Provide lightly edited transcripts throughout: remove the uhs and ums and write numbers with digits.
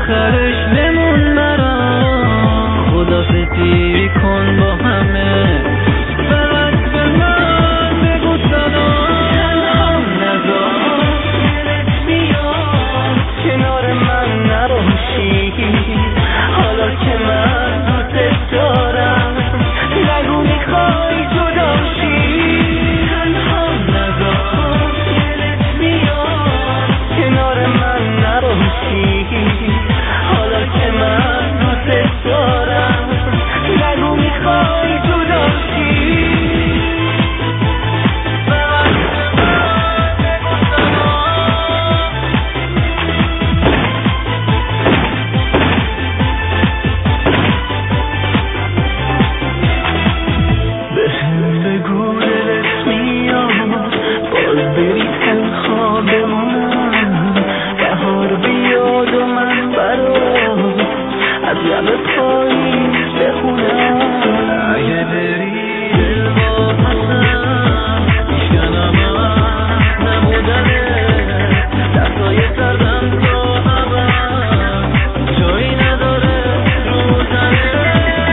آخرش بمون مرا خدافزی کن با همه فقط به من بگو سلام تنها نذار دلت میاد کنار من نباشی حالا که من دوست دارم نگو میخوای جداشی تنها نذار دلت میاد کنار من نباشی حالا که من دوست دارم نگو میخوای جداشی از لب پاییز بخونم اگه بری دل واپسم میشکنم نبودنه دستای سردم تا عبر جایی نداره رو زنه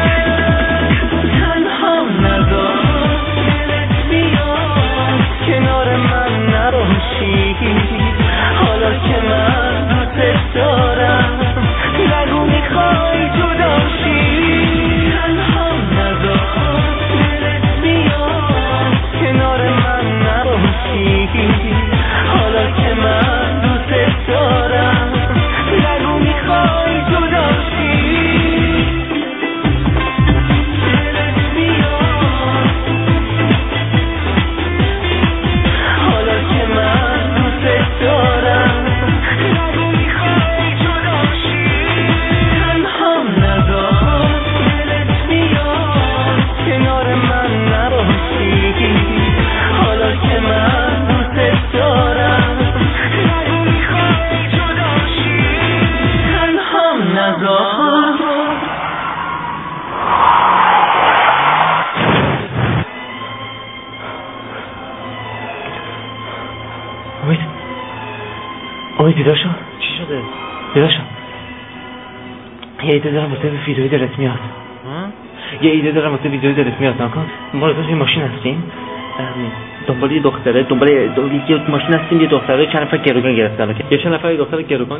تنها نذار دلت میاد کنار من نباشی حالا که من دوست دارم نگو میخوای جداشی تنها نذار دلت میاد کنار من نباشی حالا که من دوست دارم نگو میخوای جداشی دلت میاد حالا که من دوست دارم نگو میخوای جداشی تنها نذار دلت میاد کنار من نباشی حالا که من دوست دارم نگو میخوای جداشی تنها نذار امید بیدار شو. چی شده؟ بیدار شو. یه ایده دارم واسه ویدیوی دلت میاد. یه ایده دارم واسه ویدیوی دلت میاد. نکن ما رو توی ماشین هستیم دنبال یه دختره، دنبال یه ماشین هستیم، یه دختره چند نفر گروگان گرفتن. یه چند نفر دختر گروگان